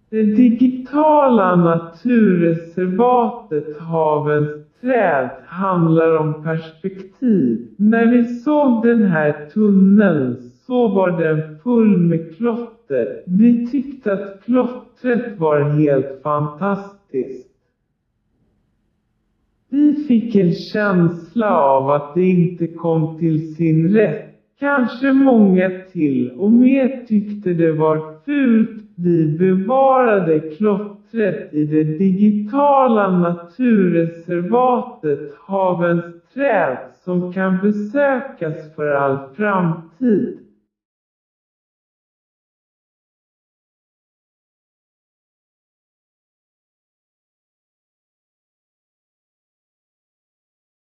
Det digitala naturreservatet Havens träd handlar om perspektiv. När vi såg den här tunneln så var den full med klotter. Vi tyckte att klottret var helt fantastiskt. Vi fick en känsla av att det inte kom till sin rätt. Kanske många till och med tyckte det var fult. Vi bevarade klottret i det digitala naturreservatet Havens träd som kan besökas för all framtid.